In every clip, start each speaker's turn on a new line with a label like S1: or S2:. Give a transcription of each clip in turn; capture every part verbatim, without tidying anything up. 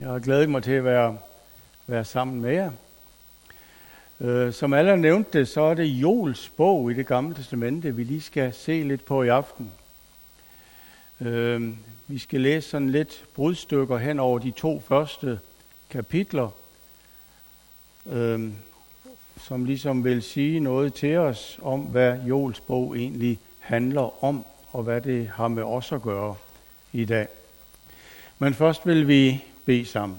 S1: Jeg har glædet mig til at være, være sammen med jer. Øh, som alle har nævnt det, så er det Joels bog i Det Gamle Testamente, vi lige skal se lidt på i aften. Øh, vi skal læse sådan lidt brudstykker hen over de to første kapitler, øh, som ligesom vil sige noget til os om, hvad Joels bog egentlig handler om, og hvad det har med os at gøre i dag. Men først vil vi bede sammen.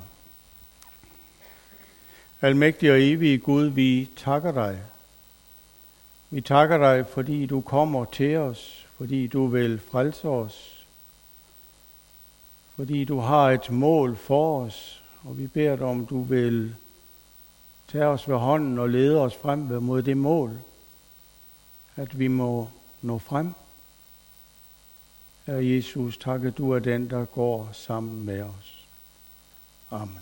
S1: Almægtige og evige Gud, vi takker dig. Vi takker dig, fordi du kommer til os, fordi du vil frelse os, fordi du har et mål for os, og vi beder dig om, du vil tage os ved hånden og lede os frem mod det mål, at vi må nå frem. Herre Jesus, tak, at du er den, der går sammen med os. Amen.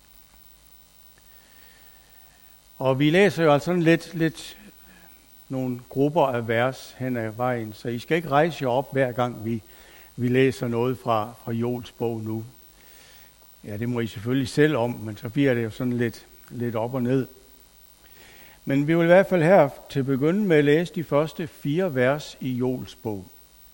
S1: Og vi læser jo altså lidt, lidt nogle grupper af vers hen ad vejen, så I skal ikke rejse jer op, hver gang vi, vi læser noget fra, fra Joels bog nu. Ja, det må I selvfølgelig selv om, men så bliver det jo sådan lidt, lidt op og ned. Men vi vil i hvert fald her til at begynde med at læse de første fire vers i Joels bog.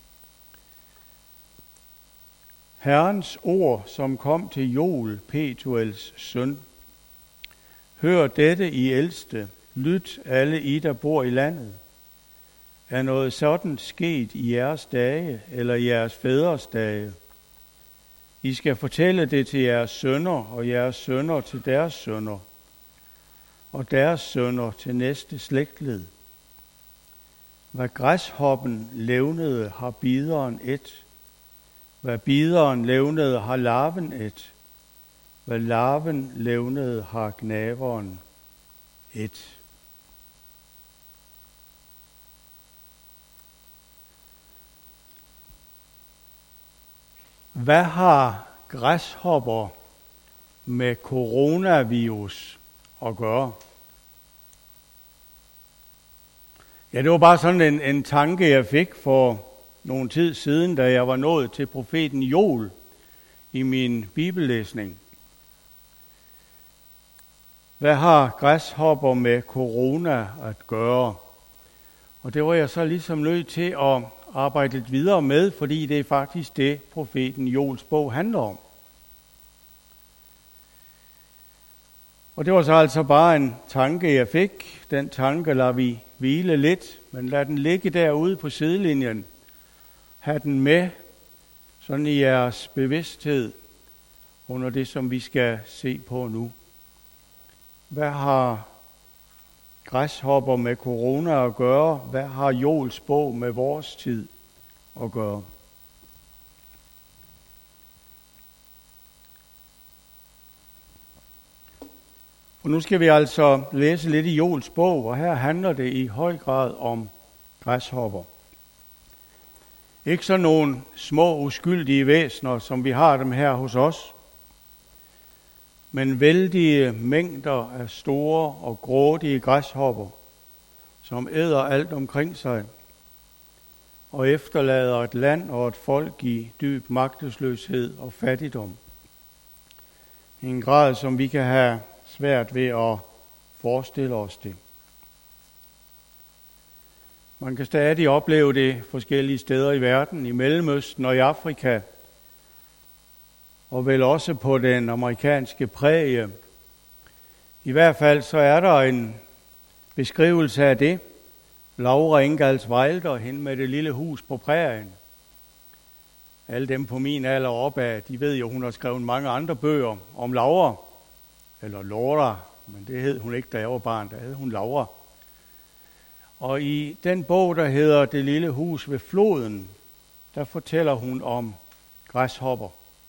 S1: Herrens ord, som kom til Joel, Petuels søn. Hør dette, I ældste, lyt alle I, der bor i landet. Er noget sådan sket i jeres dage, eller i jeres fædres dage? I skal fortælle det til jeres sønner, og jeres sønner til deres sønner, og deres sønner til næste slægtled. Hvad græshoppen levnede, har bideren et. Hvad bideren levnede, har larven et. Hvad larven levnede, har gnaveren et. Hvad har græshopper med coronavirus at gøre? Ja, det var bare sådan en, en tanke, jeg fik for nogle tid siden, da jeg var nået til profeten Joel i min bibellæsning. Hvad har græshopper med corona at gøre? Og det var jeg så ligesom nødt til at arbejde lidt videre med, fordi det er faktisk det, profeten Joels bog handler om. Og det var så altså bare en tanke, jeg fik. Den tanke lader vi hvile lidt, men lad den ligge derude på sidelinjen. Ha' den med, sådan i jeres bevidsthed, under det, som vi skal se på nu. Hvad har græshopper med corona at gøre? Hvad har Joels bog med vores tid at gøre? Og nu skal vi altså læse lidt i Joels bog, og her handler det i høj grad om græshopper. Ikke så nogle små uskyldige væsener, som vi har dem her hos os, men vældige mængder af store og grådige græshopper, som æder alt omkring sig og efterlader et land og et folk i dyb magtesløshed og fattigdom. I en grad, som vi kan have svært ved at forestille os det. Man kan stadig opleve det forskellige steder i verden, i Mellemøsten og i Afrika, og vel også på den amerikanske prærie. I hvert fald så er der en beskrivelse af det. Laura Ingalls Wilder, hende med det lille hus på prærien. Alle dem på min alder opad, de ved jo, hun har skrevet mange andre bøger om Laura, eller Laura, men det hed hun ikke, da jeg var barn, der hed hun Laura. Og i den bog, der hedder Det lille hus ved floden, der fortæller hun om græshopper.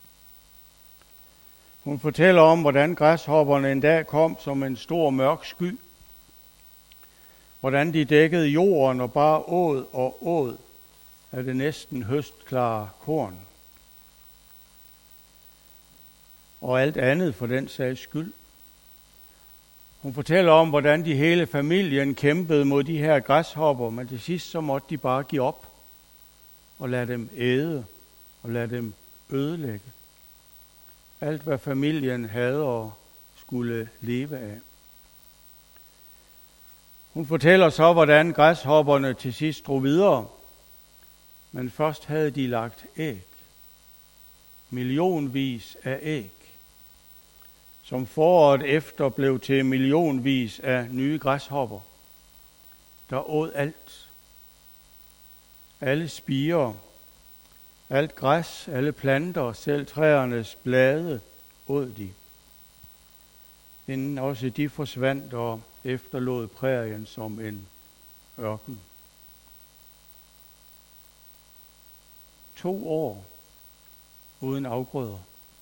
S1: Hun fortæller om, hvordan græshopperne en dag kom som en stor mørk sky. Hvordan de dækkede jorden og bare åd og åd af det næsten høstklare korn. Og alt andet for den sags skyld. Hun fortæller om, hvordan de hele familien kæmpede mod de her græshopper, men til sidst så måtte de bare give op og lade dem æde og lade dem ødelægge. Alt, hvad familien havde og skulle leve af. Hun fortæller så, hvordan græshopperne til sidst drog videre. Men først havde de lagt æg. Millionvis af æg. Som foråret efter blev til millionvis af nye græshopper. Der åd alt. Alle spirer, alt græs, alle planter, selv træernes blade åd de. Inden også de forsvandt og efterlod prærien som en ørken. To år uden afgrøder.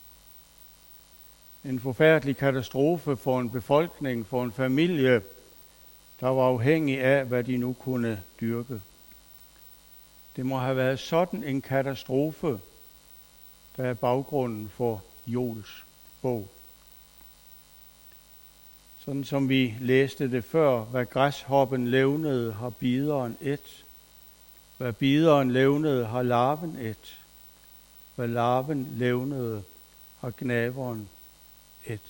S1: En forfærdelig katastrofe for en befolkning, for en familie, der var afhængig af, hvad de nu kunne dyrke. Det må have været sådan en katastrofe, der er baggrunden for Joels bog. Sådan som vi læste det før, hvad græshoppen levnede, har bideren et. Hvad bideren levnede, har larven et. Hvad larven levnede, har gnaveren et.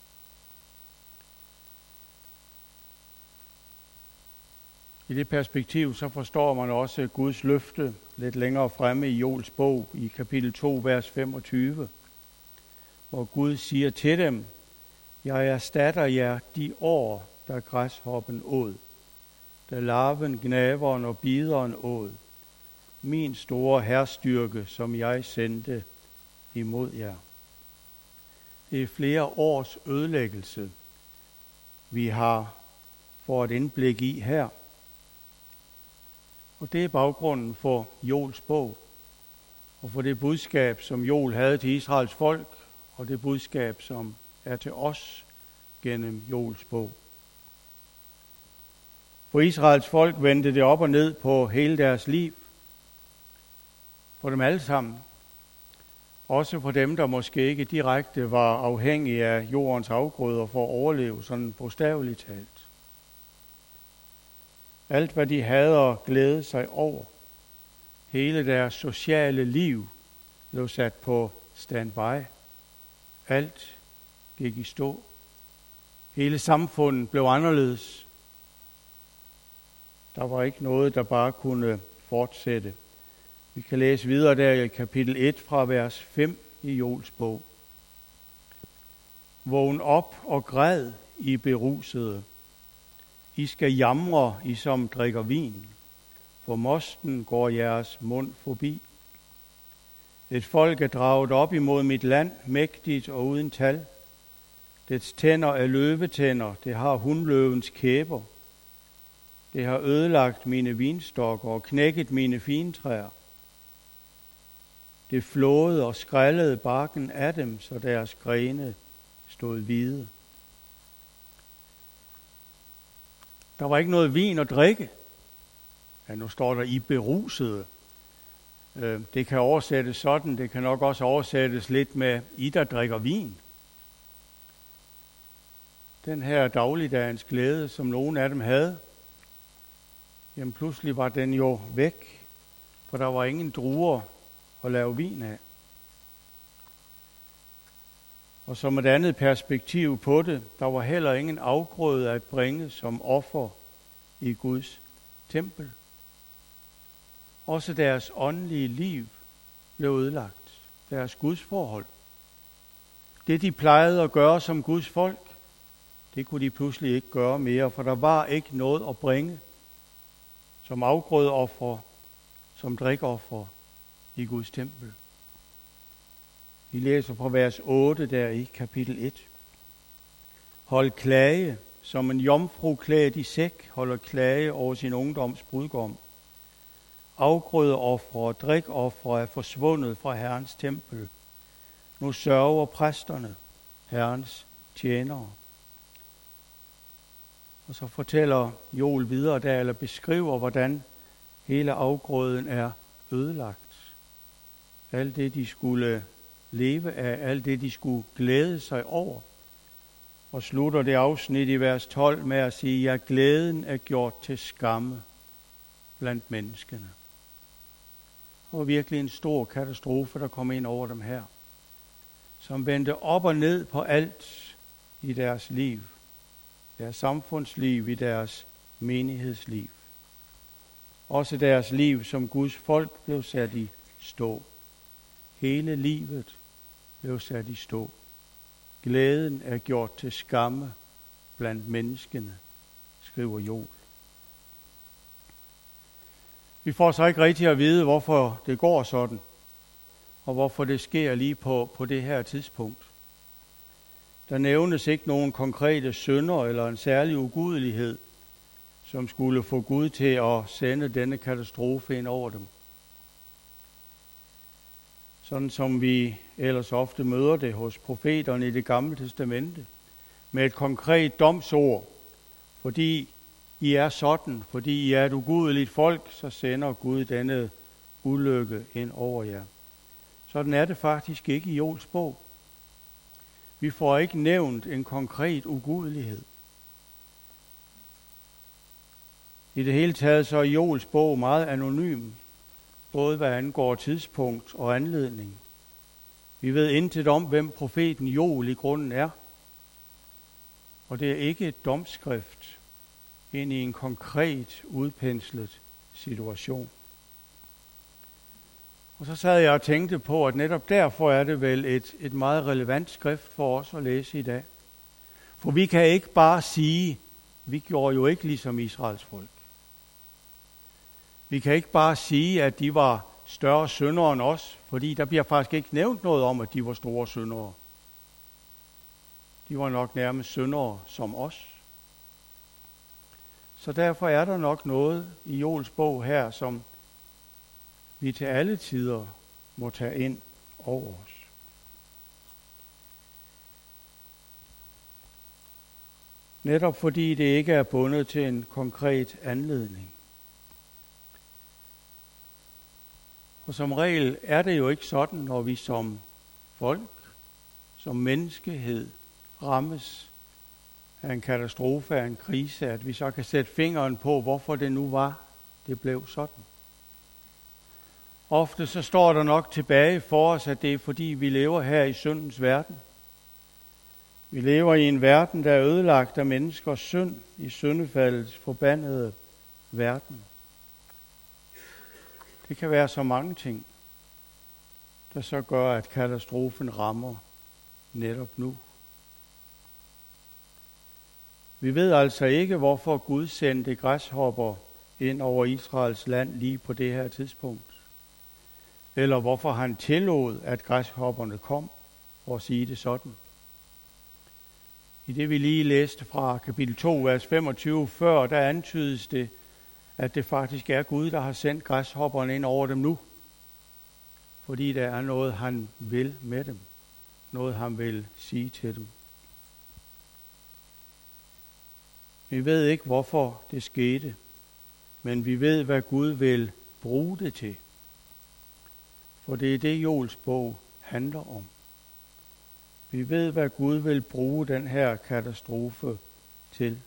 S1: I det perspektiv så forstår man også Guds løfte lidt længere fremme i Joels bog i kapitel to, vers femogtyve, hvor Gud siger til dem: Jeg erstatter jer de år, da græshoppen åd, da larven, gnaveren og bideren åd, min store herstyrke, som jeg sendte imod jer. Det er flere års ødelæggelse, vi har for et indblik i her. Og det er baggrunden for Joels bog, og for det budskab, som Joel havde til Israels folk, og det budskab, som er til os gennem Joels bog. For Israels folk vendte det op og ned på hele deres liv. For dem alle sammen. Også for dem, der måske ikke direkte var afhængige af jordens afgrøder for at overleve, sådan bogstaveligt talt. Alt, hvad de havde at glæde sig over, hele deres sociale liv blev sat på standby. Alt gik i stå. Hele samfundet blev anderledes. Der var ikke noget, der bare kunne fortsætte. Vi kan læse videre der i kapitel et fra vers fem i Joels bog. Vågn op og græd, I berusede. I skal jamre, I som drikker vin, for mosten går jeres mund forbi. Et folk er draget op imod mit land, mægtigt og uden tal. Dets tænder er løvetænder, det har hundløvens kæber. Det har ødelagt mine vinstokker og knækket mine fintræer. Det flåede og skrællede barken af dem, så deres grene stod hvide. Der var ikke noget vin at drikke. Ja, nu står der I berusede. Det kan oversættes sådan, det kan nok også oversættes lidt med I, der drikker vin. Den her dagligdagens glæde, som nogen af dem havde, jamen pludselig var den jo væk, for der var ingen druer at lave vin af. Og som et andet perspektiv på det, der var heller ingen afgrøde at bringe som offer i Guds tempel. Også deres åndelige liv blev ødelagt. Deres gudsforhold. Det de plejede at gøre som Guds folk, det kunne de pludselig ikke gøre mere, for der var ikke noget at bringe som afgrødeoffer, som drikoffer i Guds tempel. Vi læser fra vers otte der i kapitel et. Hold klage, som en jomfru klædt i sæk holder klage over sin ungdoms brudgom. Afgrødeofre og drikofre er forsvundet fra Herrens tempel. Nu sørger præsterne, Herrens tjenere. Og så fortæller Joel videre der, eller beskriver, hvordan hele afgrøden er ødelagt. Alt det, de skulle leve af, alt det, de skulle glæde sig over. Og slutter det afsnit i vers tolv med at sige, at glæden er gjort til skamme blandt menneskene. Det var virkelig en stor katastrofe, der kom ind over dem her. som vendte op og ned på alt i deres liv, deres samfundsliv, i deres menighedsliv. Også deres liv som Guds folk blev sat i stå. Hele livet blev sat i stå. Glæden er gjort til skamme blandt menneskene, skriver Joel. Vi får så ikke rigtig at vide, hvorfor det går sådan, og hvorfor det sker lige på, på det her tidspunkt. Der nævnes ikke nogen konkrete synder eller en særlig ugudelighed, som skulle få Gud til at sende denne katastrofe ind over dem. Sådan som vi ellers ofte møder det hos profeterne i Det Gamle Testamente, med et konkret domsord. Fordi I er sådan, fordi I er et ugudeligt folk, så sender Gud denne ulykke ind over jer. Sådan er det faktisk ikke i Joels bog. Vi får ikke nævnt en konkret ugudelighed. I det hele taget så er Joels bog meget anonym, både hvad angår tidspunkt og anledning. Vi ved intet om, hvem profeten Joel i grunden er. Og det er ikke et domskrift ind i en konkret udpenslet situation. Og så sad jeg og tænkte på, at netop derfor er det vel et, et meget relevant skrift for os at læse i dag. For vi kan ikke bare sige, vi gjorde jo ikke ligesom Israels folk. Vi kan ikke bare sige, at de var større syndere end os, fordi der bliver faktisk ikke nævnt noget om, at de var store syndere. De var nok nærmest syndere som os. Så derfor er der nok noget i Joels bog her, som vi til alle tider må tage ind over os. Netop fordi det ikke er bundet til en konkret anledning. For som regel er det jo ikke sådan, når vi som folk, som menneskehed rammes af en katastrofe, af en krise, at vi så kan sætte fingeren på, hvorfor det nu var, det blev sådan. Ofte så står der nok tilbage for os, at det er fordi, vi lever her i syndens verden. Vi lever i en verden, der er ødelagt af menneskers synd, i syndefaldets forbandede verden. Det kan være så mange ting, der så gør, at katastrofen rammer netop nu. Vi ved altså ikke, hvorfor Gud sendte græshopper ind over Israels land lige på det her tidspunkt. Eller hvorfor han tillod, at græshopperne kom, for at sige det sådan. I det vi lige læste fra kapitel to, vers femogtyve før, der antydes det, at det faktisk er Gud, der har sendt græshopperne ind over dem nu. Fordi der er noget, han vil med dem. Noget, han vil sige til dem. Vi ved ikke, hvorfor det skete, men vi ved, hvad Gud vil bruge det til. For det er det, Joels bog handler om. Vi ved, hvad Gud vil bruge den her katastrofe til.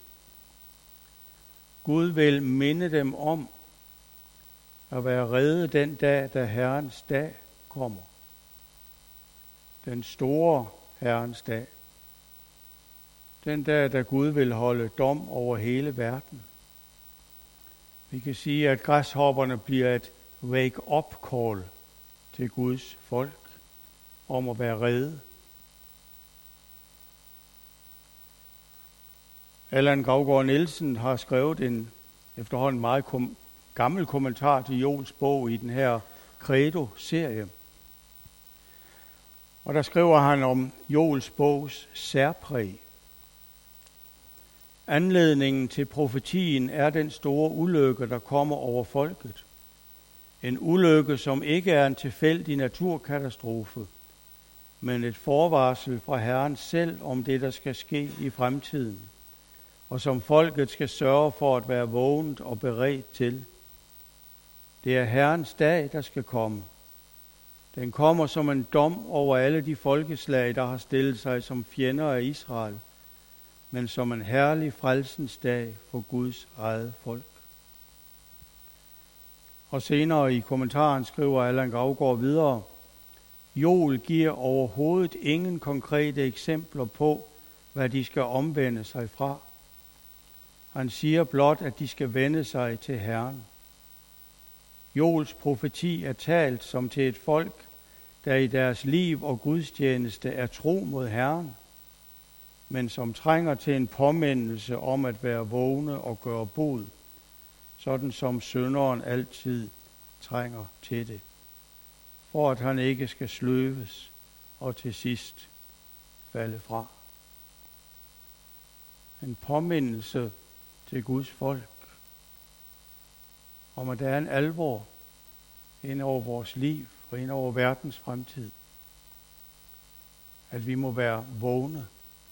S1: Gud vil minde dem om at være rede den dag, da Herrens dag kommer. Den store Herrens dag. Den dag, da Gud vil holde dom over hele verden. Vi kan sige, at græshopperne bliver et wake-up call til Guds folk om at være rede. Allan Gravgaard Nielsen har skrevet en efterhånden meget kom, gammel kommentar til Joels bog i den her Credo-serie. Og der skriver han om Joels bogs særpræg. Anledningen til profetien er den store ulykke, der kommer over folket. En ulykke, som ikke er en tilfældig naturkatastrofe, men et forvarsel fra Herren selv om det, der skal ske i fremtiden, og som folket skal sørge for at være vågent og beredt til. Det er Herrens dag, der skal komme. Den kommer som en dom over alle de folkeslag, der har stillet sig som fjender af Israel, men som en herlig frelsens dag for Guds eget folk. Og senere i kommentaren skriver Allan Gravgaard videre: Joel giver overhovedet ingen konkrete eksempler på, hvad de skal omvende sig fra. Han siger blot, at de skal vende sig til Herren. Joels profeti er talt som til et folk, der i deres liv og gudstjeneste er tro mod Herren, men som trænger til en påmindelse om at være vågne og gøre bod, sådan som synderen altid trænger til det, for at han ikke skal sløves og til sidst falde fra. En påmindelse til Guds folk om, at der er en alvor ind over vores liv og ind over verdens fremtid. At vi må være vågne.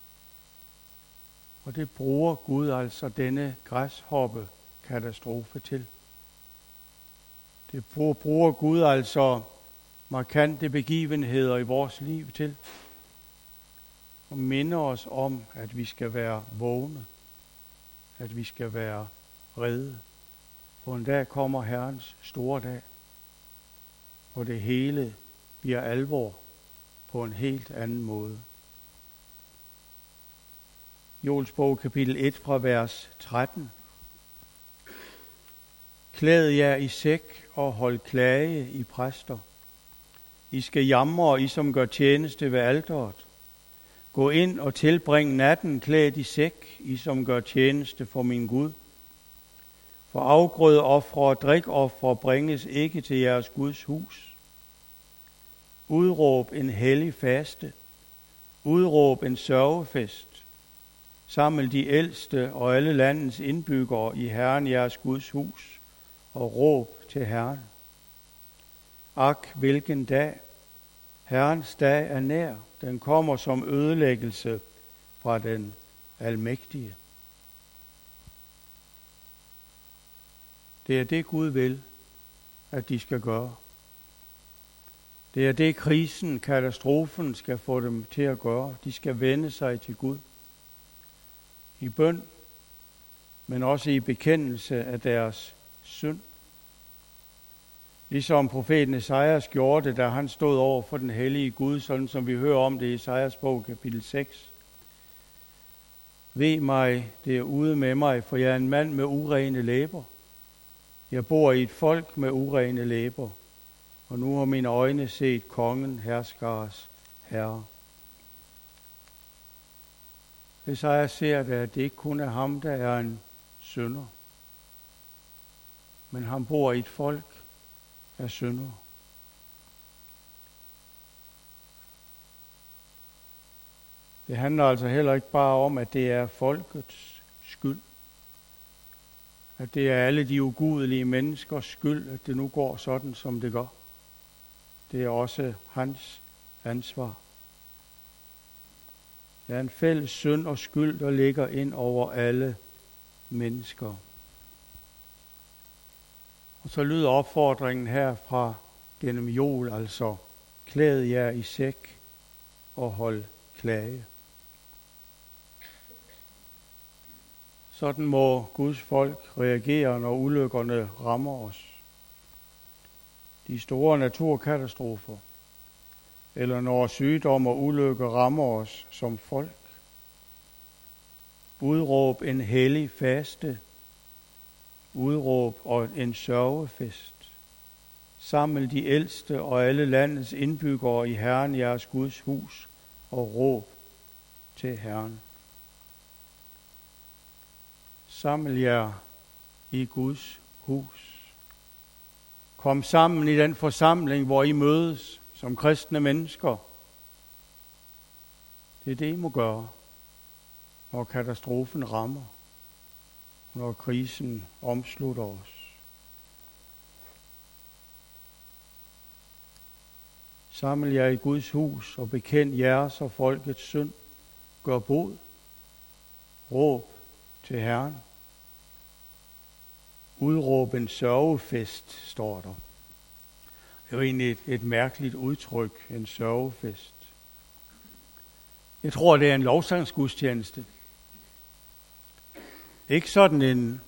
S1: Og det bruger Gud altså denne græshoppe katastrofe til. Det bruger Gud altså markante begivenheder i vores liv til. Og minder os om, at vi skal være vågne. At vi skal være rede. For en dag kommer Herrens store dag, hvor det hele bliver alvor på en helt anden måde. Joels bog, kapitel et fra vers tretten. Klæd jer i sæk og hold klage i præster. I skal jamre, I som gør tjeneste ved alteret. Gå ind og tilbring natten klædt i sæk, I som gør tjeneste for min Gud. For afgrødeofre og drikofre bringes ikke til jeres Guds hus. Udråb en hellig faste. Udråb en sørgefest. Saml de ældste og alle landets indbyggere i Herren jeres Guds hus og råb til Herren. Ak, hvilken dag! Herrens dag er nær. Den kommer som ødelæggelse fra den almægtige. Det er det, Gud vil, at de skal gøre. Det er det, krisen, katastrofen skal få dem til at gøre. De skal vende sig til Gud. I bøn, men også i bekendelse af deres synd. Ligesom profeten Esajas gjorde det, da han stod over for den hellige Gud, sådan som vi hører om det i Esajas bog, kapitel seks. Ved mig, det er ude med mig, for jeg er en mand med urene læber. Jeg bor i et folk med urene læber, og nu har mine øjne set kongen, herskers herre. Esajas ser det, at det ikke kun er ham, der er en synder, men han bor i et folk af syndere. Det handler altså heller ikke bare om, at det er folkets skyld. At det er alle de ugudelige menneskers skyld, at det nu går sådan, som det gør. Det er også hans ansvar. Det er en fælles synd og skyld, der ligger ind over alle mennesker. Og så lyder opfordringen her fra gennem Joel, altså klæd jer i sæk og hold klage. Sådan må Guds folk reagere, når ulykkerne rammer os. De store naturkatastrofer, eller når sygdom og ulykker rammer os som folk. Udråb en hellig faste. Udråb og en sørgefest. Saml de ældste og alle landets indbyggere i Herren jeres Guds hus og råb til Herren. Saml jer i Guds hus. Kom sammen i den forsamling, hvor I mødes som kristne mennesker. Det er det, I må gøre, når katastrofen rammer, når krisen omslutter os. Saml jer i Guds hus og bekend jeres og folkets synd. Gør bod. Råb til Herren. Udråb en sørgefest, står der. Det er jo egentlig et, et mærkeligt udtryk, en sørgefest. Jeg tror, det er en lovsangsgudstjeneste. Ikke sådan en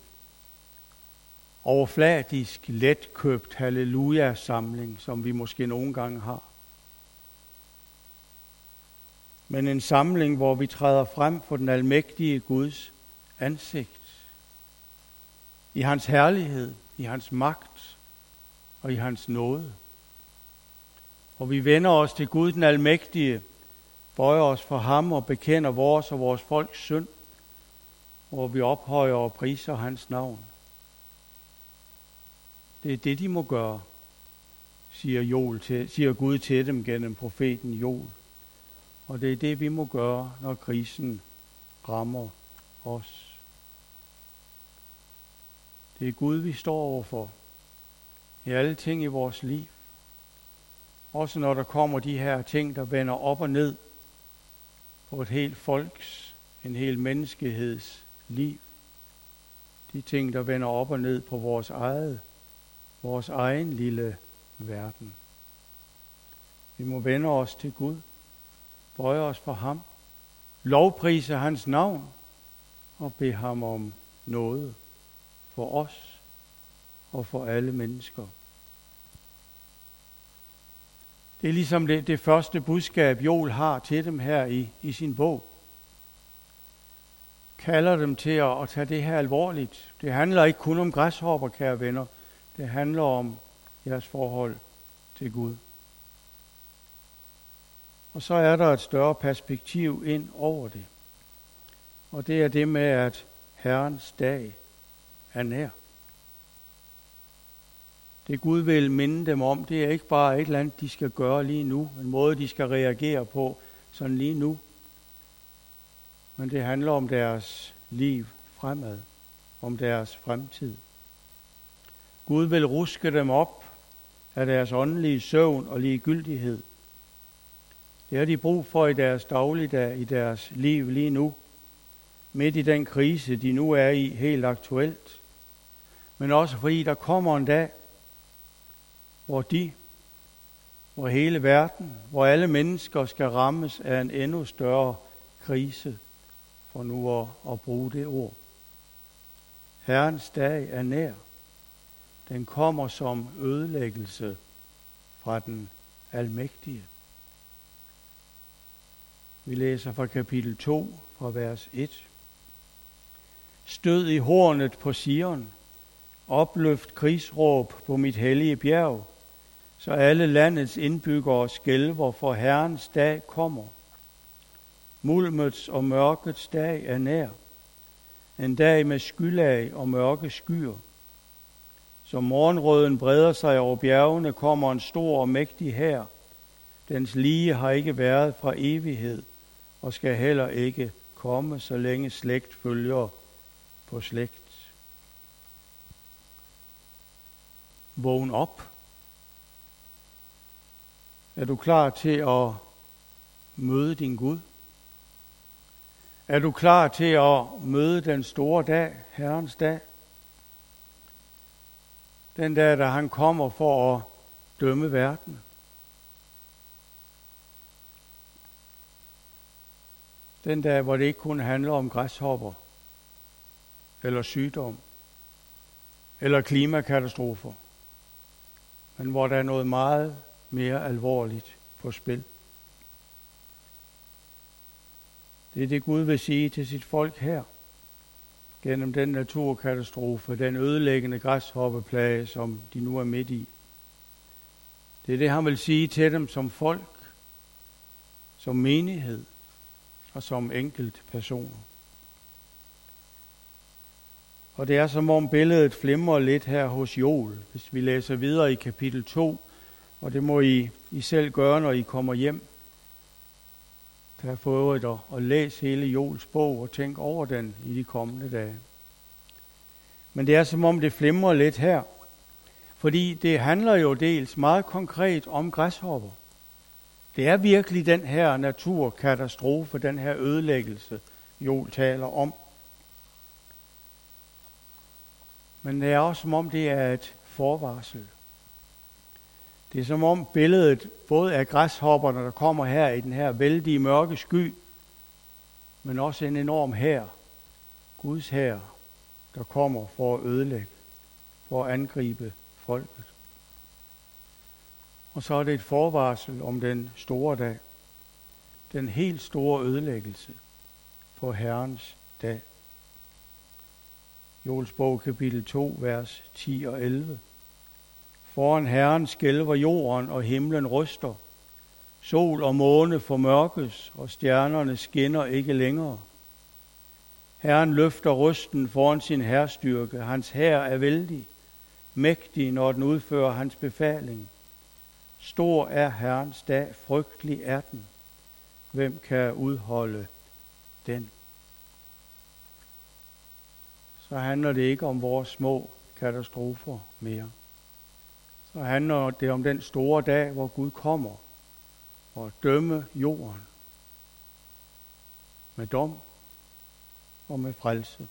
S1: overfladisk, letkøbt halleluja-samling, som vi måske nogle gange har. men en samling, hvor vi træder frem for den almægtige Guds ansigt. I hans herlighed, i hans magt og i hans nåde. Og vi vender os til Gud den almægtige, bøjer os for ham og bekender vores og vores folks synd, hvor vi ophøjer og priser hans navn. Det er det, de må gøre, siger, Joel til, siger Gud til dem gennem profeten Joel. Og det er det, vi må gøre, når krisen rammer os. Det er Gud, vi står overfor i alle ting i vores liv. Også når der kommer de her ting, der vender op og ned på et helt folks, en hel menneskeheds liv. De ting, der vender op og ned på vores eget, vores egen lille verden. Vi må vende os til Gud, bøje os for ham, lovprise hans navn og bede ham om noget for os og for alle mennesker. Det er ligesom det, det første budskab, Joel har til dem her i, i sin bog. Kalder dem til at, at tage det her alvorligt. Det handler ikke kun om græshopper, kære venner. Det handler om jeres forhold til Gud. Og så er der et større perspektiv ind over det. Og det er det med, at Herrens dag er nær. Det Gud vil minde dem om, det er ikke bare et eller andet, de skal gøre lige nu. En måde, de skal reagere på sådan lige nu. Men det handler om deres liv fremad. Om deres fremtid. Gud vil ruske dem op af deres åndelige søvn og ligegyldighed. Det har de brug for i deres dagligdag, i deres liv lige nu. Midt i den krise, de nu er i, helt aktuelt. Men også fordi der kommer en dag, hvor de, hvor hele verden, hvor alle mennesker skal rammes af en endnu større krise, for nu at, at bruge det ord. Herrens dag er nær. Den kommer som ødelæggelse fra den almægtige. Vi læser fra kapitel to, fra vers et. Stød i hornet på Sion, opløft krigsråb på mit hellige bjerg, så alle landets indbyggere skælver, for Herrens dag kommer. Mulmets og mørkets dag er nær, en dag med skylag og mørke skyer. Som morgenrøden breder sig over bjergene, kommer en stor og mægtig hær. Dens lige har ikke været fra evighed, og skal heller ikke komme, så længe slægt følger på slægt. Vågn op. Er du klar til at møde din Gud? Er du klar til at møde den store dag, Herrens dag? Den dag, da han kommer for at dømme verden. Den dag, hvor det ikke kun handler om græshopper, eller sygdom, eller klimakatastrofer, men hvor der er noget meget mere alvorligt på spil. Det er det, Gud vil sige til sit folk her, gennem den naturkatastrofe, den ødelæggende græshoppeplage, som de nu er midt i. Det er det, han vil sige til dem som folk, som menighed og som enkelt personer. Og det er som om billedet flimrer lidt her hos Joel, hvis vi læser videre i kapitel to, og det må I, I selv gøre, når I kommer hjem. Tag for øvrigt og, og læs hele Joels bog og tænk over den i de kommende dage. Men det er som om det flimrer lidt her, fordi det handler jo dels meget konkret om græshopper. Det er virkelig den her naturkatastrofe, den her ødelæggelse, Joel taler om. Men det er også som om det er et forvarsel. Det er som om billedet både af græshopperne, der kommer her i den her vældige mørke sky, men også en enorm hær, Guds hær, der kommer for at ødelægge, for at angribe folket. Og så er det et forvarsel om den store dag. den helt store ødelæggelse på Herrens dag. Joels bog, kapitel to, vers ti og elleve. Foran Herren skælver jorden, og himlen ryster. Sol og måne formørkes, og stjernerne skinner ikke længere. Herren løfter rysten foran sin hærstyrke. Hans hær er vældig, mægtig, når den udfører hans befaling. Stor er Herrens dag, frygtelig er den. Hvem kan udholde den? Så handler det ikke om vores små katastrofer mere. Så handler det om den store dag, hvor Gud kommer og dømme jorden med dom og med frelse.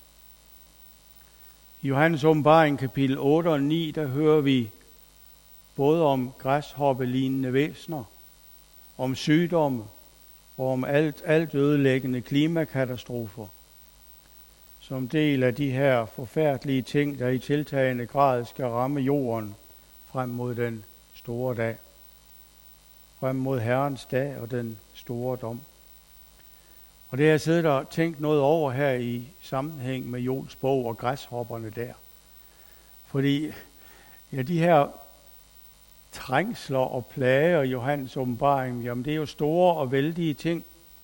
S1: I Johannes åbenbaring kapitel otte og ni, der hører vi både om græshoppelignende væsener, om sygdomme og om alt, alt ødelæggende klimakatastrofer, som del af de her forfærdelige ting, der i tiltagende grad skal ramme jorden frem mod den store dag, frem mod Herrens dag og den store dom. Og det har jeg siddet og tænkt noget over her i sammenhæng med Joels bog og græshopperne der. Fordi ja, de her trængsler og plager i Johannes åbenbaring, jamen det er jo store og vældige ting.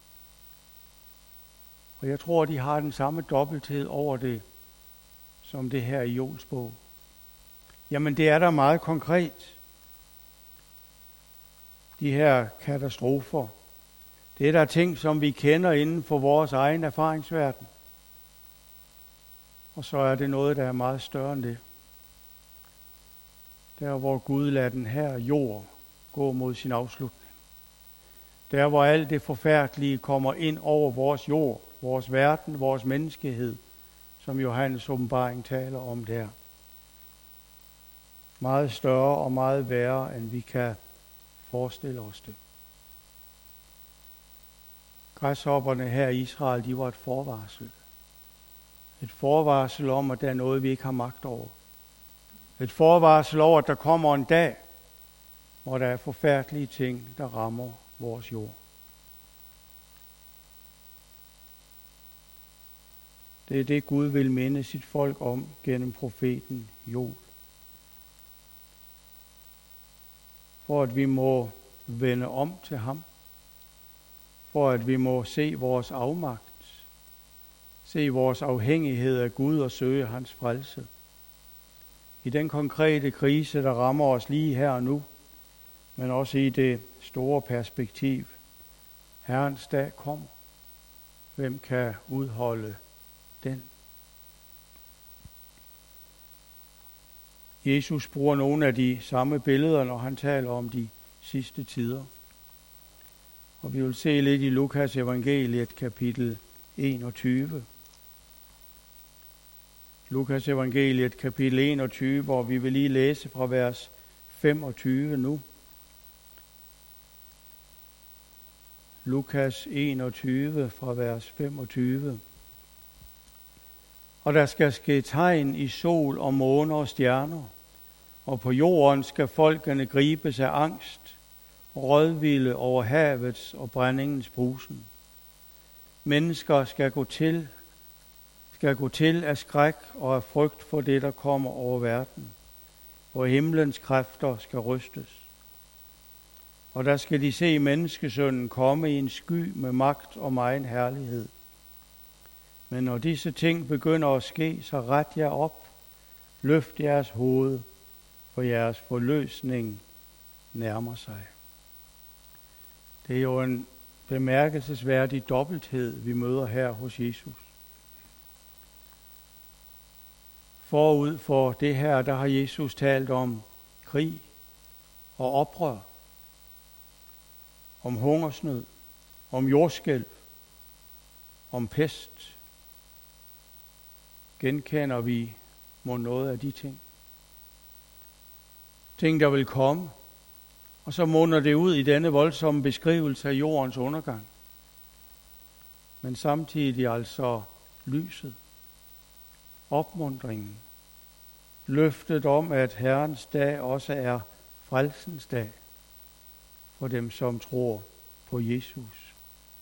S1: Og jeg tror, de har den samme dobbelthed over det, som det her i Joels bog. Jamen det er der meget konkret. De her katastrofer. Det er der ting, som vi kender inden for vores egen erfaringsverden. Og så er det noget, der er meget større end det. Der hvor Gud lader den her jord gå mod sin afslutning. Der hvor alt det forfærdelige kommer ind over vores jord, vores verden, vores menneskehed, som Johannes åbenbaring taler om der. Meget større og meget værre, end vi kan forestille os det. Græshopperne her i Israel, de var et forvarsel. Et forvarsel om, at der er noget, vi ikke har magt over. Et forvarsel over, at der kommer en dag, hvor der er forfærdelige ting, der rammer vores jord. Det er det, Gud vil minde sit folk om gennem profeten Joel. For at vi må vende om til ham. For at vi må se vores afmagt. Se vores afhængighed af Gud og søge hans frelse. I den konkrete krise, der rammer os lige her og nu, men også i det store perspektiv. Herrens dag kommer. Hvem kan udholde den? Jesus bruger nogle af de samme billeder, når han taler om de sidste tider. Og vi vil se lidt i Lukas evangeliet kapitel enogtyve. Lukas evangeliet kapitel enogtyve, hvor vi vil lige læse fra vers femogtyve nu. Lukas enogtyve fra vers femogtyve. Og der skal ske tegn i sol og måne og stjerner, og på jorden skal folkene gribes af angst, rådvilde over havets og brændingens brusen. Mennesker skal gå til, skal gå til af skræk og af frygt for det, der kommer over verden, hvor himlens kræfter skal rystes. Og der skal de se menneskesønnen komme i en sky med magt og megen herlighed. Men når disse ting begynder at ske, så ret jer op, løft jeres hoved, for jeres forløsning nærmer sig. Det er jo en bemærkelsesværdig dobbelthed, vi møder her hos Jesus. Forud for det her, der har Jesus talt om krig og oprør, om hungersnød, om jordskælv, om pest. Genkender vi mod noget af de ting? Ting, der vil komme. Og så munder det ud i denne voldsomme beskrivelse af jordens undergang. Men samtidig altså lyset, opmuntringen, løftet om, at Herrens dag også er frelsens dag for dem, som tror på Jesus.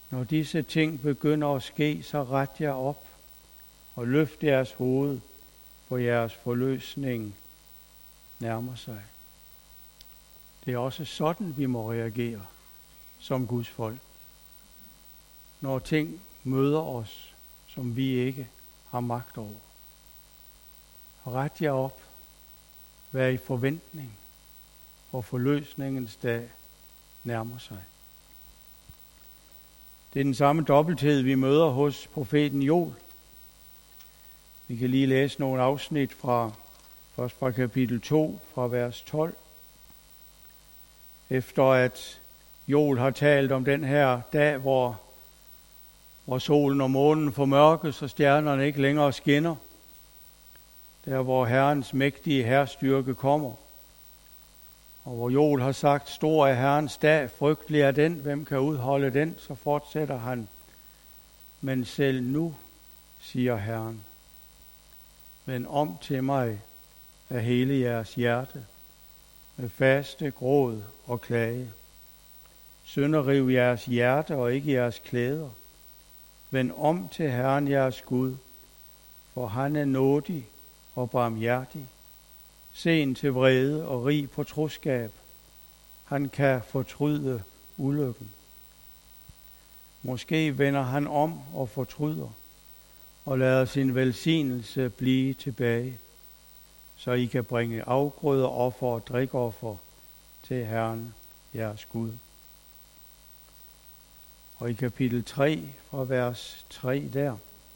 S1: Når disse ting begynder at ske, så ret jer op og løft jeres hoved, for jeres forløsning nærmer sig. Det er også sådan, vi må reagere som Guds folk. Når ting møder os, som vi ikke har magt over. Ret jer op. Vær i forventning, for forløsningens dag nærmer sig. Det er den samme dobbelthed, vi møder hos profeten Joel. Vi kan lige læse nogle afsnit fra, først fra kapitel to, fra vers tolv. Efter at Joel har talt om den her dag, hvor, hvor solen og månen formørkes, og stjernerne ikke længere skinner. Der hvor Herrens mægtige herstyrke kommer. Og hvor Joel har sagt, stor er Herrens dag, frygtelig er den, hvem kan udholde den, så fortsætter han. Men selv nu, siger Herren, vend om til mig af hele jeres hjerte, med faste, gråd og klage. Sønderriv jeres hjerte og ikke jeres klæder. Vend om til Herren jeres Gud, for han er nådig og barmhjertig, sen til vrede og rig på troskab. Han kan fortryde ulykken. Måske vender han om og fortryder, og lader sin velsignelse blive tilbage, så I kan bringe afgrøder, offer og drikoffer til Herren jeres Gud. Og i kapitel tre fra vers tre der.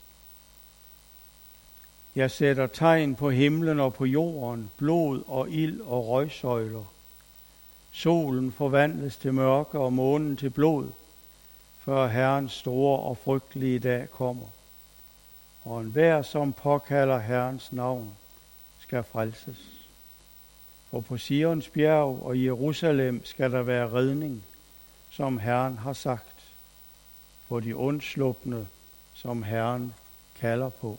S1: Jeg sætter tegn på himlen og på jorden, blod og ild og røgsøjler. Solen forvandles til mørke og månen til blod, før Herrens store og frygtelige dag kommer. Og enhver, som påkalder Herrens navn, skal frelses. For på Sions bjerg og Jerusalem skal der være redning, som Herren har sagt, for de undslupne, som Herren kalder på.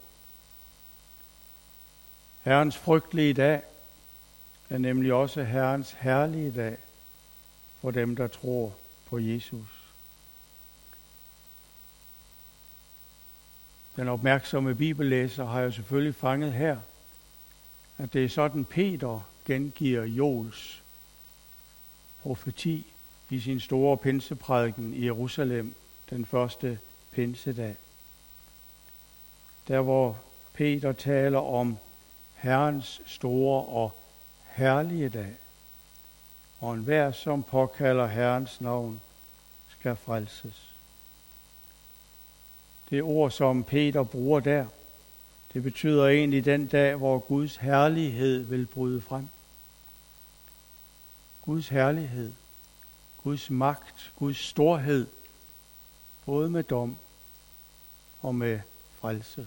S1: Herrens frygtelige dag er nemlig også Herrens herlige dag for dem, der tror på Jesus. Den opmærksomme bibellæser har jo selvfølgelig fanget her, at det er sådan Peter gengiver Joels profeti i sin store pinseprædiken i Jerusalem den første pinsedag. Der hvor Peter taler om Herrens store og herlige dag, og enhver, som påkalder Herrens navn, skal frelses. Det ord, som Peter bruger der, det betyder egentlig den dag, hvor Guds herlighed vil bryde frem. Guds herlighed, Guds magt, Guds storhed, både med dom og med frelse.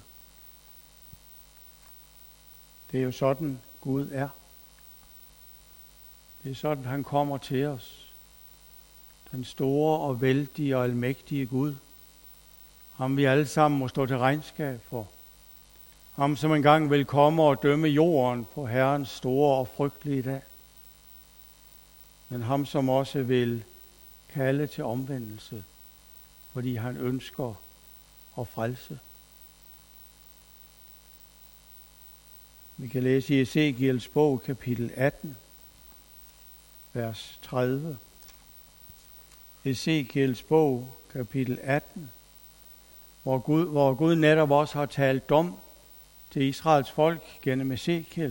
S1: Det er jo sådan, Gud er. Det er sådan, han kommer til os. Den store og vældige og almægtige Gud. Ham vi alle sammen må stå til regnskab for. Ham som engang vil komme og dømme jorden på Herrens store og frygtelige dag. Men ham som også vil kalde til omvendelse, fordi han ønsker at frelse. Vi kan læse i Ezekiels bog, kapitel atten, vers tredive. Ezekiels bog, kapitel atten, hvor Gud, hvor Gud netop også har talt dom til Israels folk gennem Ezekiel.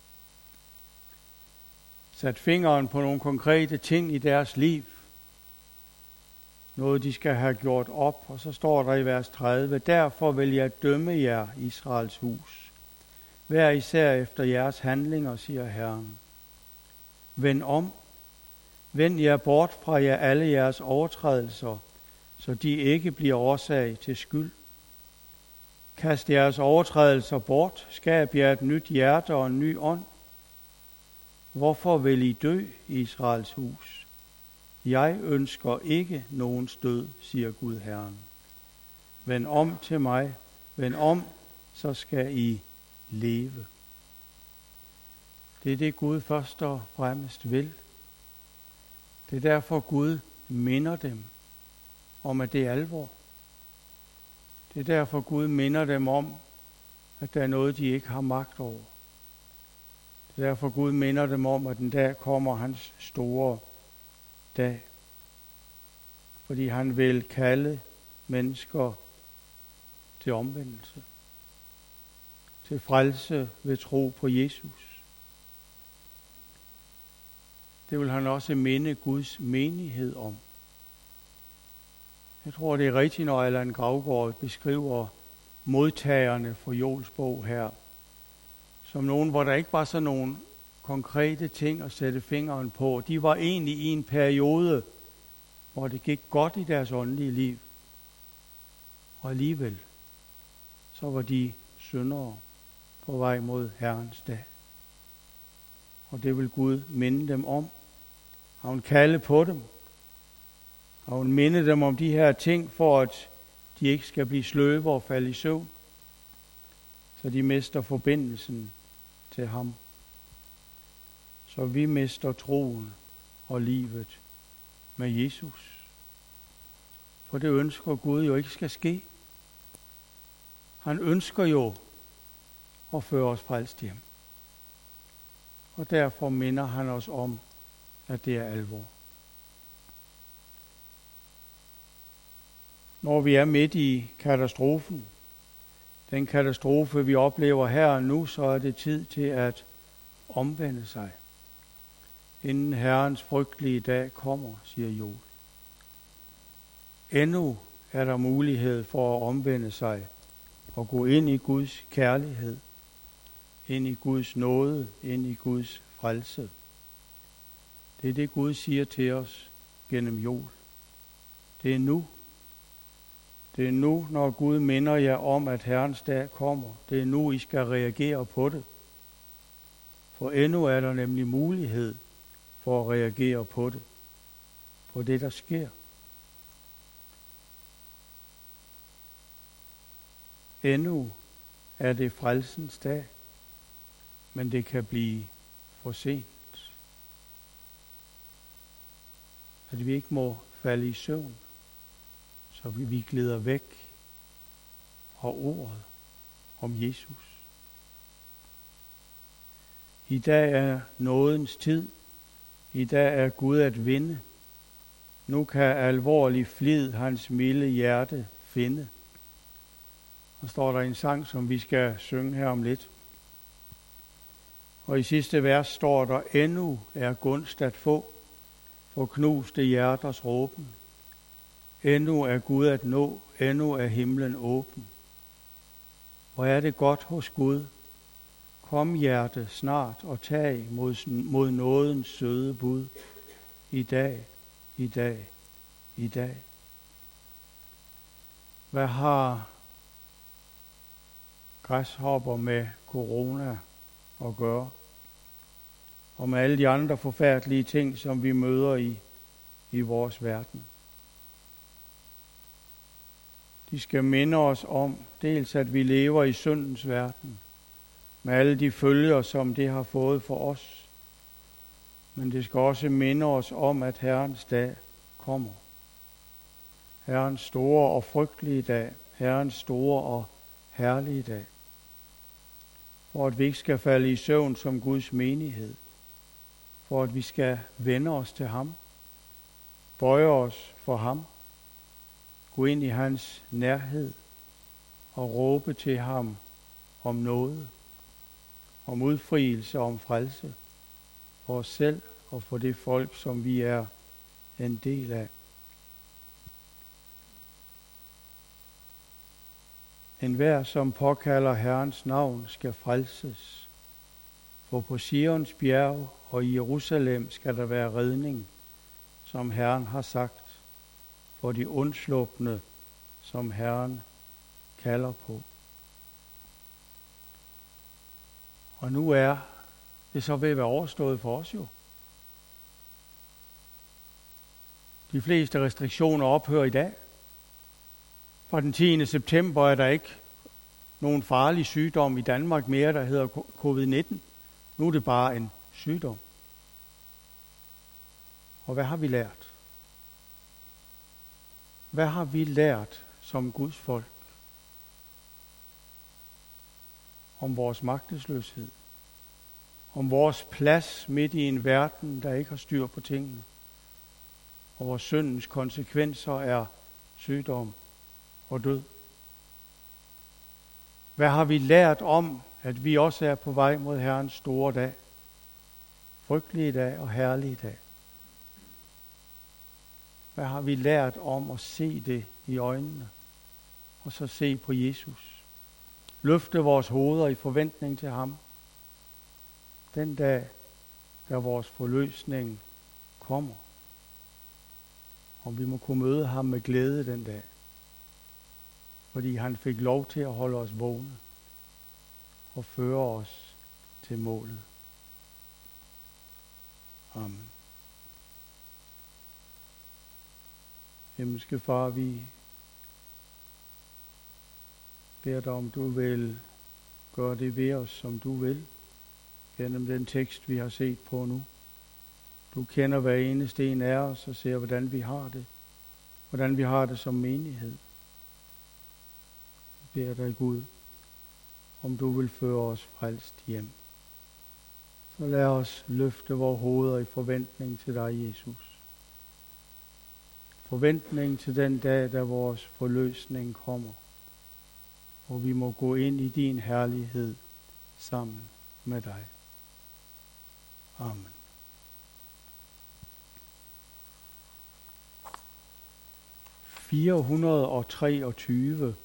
S1: Sat fingeren på nogle konkrete ting i deres liv. Noget de skal have gjort op, og så står der i vers tredive, derfor vil jeg dømme jer, Israels hus. Hver især efter jeres handlinger, siger Herren. Vend om, vend jer bort fra jer alle jeres overtrædelser, så de ikke bliver årsag til skyld. Kast jeres overtrædelser bort, skab jer et nyt hjerte og en ny ånd. Hvorfor vil I dø, Israels hus? Jeg ønsker ikke nogens død, siger Gud Herren. Vend om til mig, vend om, så skal I leve. Det er det, Gud først og fremmest vil. Det er derfor, Gud minder dem om, at det er alvor. Det er derfor Gud minder dem om, at der er noget, de ikke har magt over. Det er derfor Gud minder dem om, at den dag kommer hans store dag. Fordi han vil kalde mennesker til omvendelse. Til frelse ved tro på Jesus. Det vil han også minde Guds menighed om. Jeg tror, det er rigtigt, når Allan Gravgaard beskriver modtagerne fra Joels bog her, som nogen, hvor der ikke var sådan nogle konkrete ting at sætte fingeren på. De var egentlig i en periode, hvor det gik godt i deres åndelige liv. Og alligevel, så var de syndere på vej mod Herrens dag. Og det vil Gud minde dem om. Han vil kalde på dem. Han vil minde dem om de her ting, for at de ikke skal blive sløve og falde i søvn. Så de mister forbindelsen til ham. Så vi mister troen og livet med Jesus. For det ønsker Gud jo ikke skal ske. Han ønsker jo at føre os frelst hjem. Og derfor minder han os om, at det er alvor. Når vi er midt i katastrofen, den katastrofe, vi oplever her og nu, så er det tid til at omvende sig. Inden Herrens frygtelige dag kommer, siger Joel. Endnu er der mulighed for at omvende sig og gå ind i Guds kærlighed, ind i Guds nåde, ind i Guds frelse. Det er det, Gud siger til os gennem Joel. Det er nu. Det er nu, når Gud minder jer om, at Herrens dag kommer. Det er nu, I skal reagere på det. For endnu er der nemlig mulighed for at reagere på det. På det, der sker. Endnu er det frelsens dag, men det kan blive for sent. At vi ikke må falde i søvn, så vi glider væk fra ordet om Jesus. I dag er nådens tid. I dag er Gud at vinde. Nu kan alvorlig flid hans milde hjerte finde. Og står der en sang, som vi skal synge her om lidt. Og i sidste vers står der, endnu er gunst at få, for knuste hjerters råben. Endnu er Gud at nå, endnu er himlen åben. Hvor er det godt hos Gud. Kom hjerte snart og tag mod, mod nådens søde bud. I dag, i dag, i dag. Hvad har græshopper med corona at gøre? Og med alle de andre forfærdelige ting, som vi møder i, i vores verden. De skal minde os om, dels at vi lever i syndens verden, med alle de følger, som det har fået for os. Men det skal også minde os om, at Herrens dag kommer. Herrens store og frygtelige dag. Herrens store og herlige dag. For at vi ikke skal falde i søvn som Guds menighed. For at vi skal vende os til ham. Bøje os for ham. Gå ind i hans nærhed. Og råbe til ham om noget. Om udfrielse og om frelse. For os selv og for det folk, som vi er en del af. Enhver, som påkalder Herrens navn, skal frelses. For på Sions bjerg og i Jerusalem skal der være redning, som Herren har sagt, for de undslupne, som Herren kalder på. Og nu er det så ved at være overstået for os jo. De fleste restriktioner ophører i dag. Fra den tiende september er der ikke nogen farlig sygdom i Danmark mere, der hedder covid nitten. Nu er det bare en sygdom. Og hvad har vi lært? Hvad har vi lært som Guds folk om vores magtesløshed? Om vores plads midt i en verden, der ikke har styr på tingene? Og hvor syndens konsekvenser er sygdom og død. Hvad har vi lært om, at vi også er på vej mod Herrens store dag? Frygtelige dag og herlige dag. Hvad har vi lært om at se det i øjnene? Og så se på Jesus. Løfte vores hoveder i forventning til ham. Den dag, da vores forløsning kommer. Og vi må kunne møde ham med glæde den dag. Fordi han fik lov til at holde os vågne og føre os til målet. Amen. Himmelske Far, vi beder dig, om du vil gøre det ved os, som du vil, gennem den tekst, vi har set på nu. Du kender hver eneste en af os og ser, hvordan vi har det. Hvordan vi har det som menighed. Jeg beder dig, Gud, om du vil føre os frelst hjem. Så lad os løfte vores hoveder i forventning til dig, Jesus. Forventning til den dag, da vores forløsning kommer. Og vi må gå ind i din herlighed sammen med dig. Amen. fire hundrede og treogtyve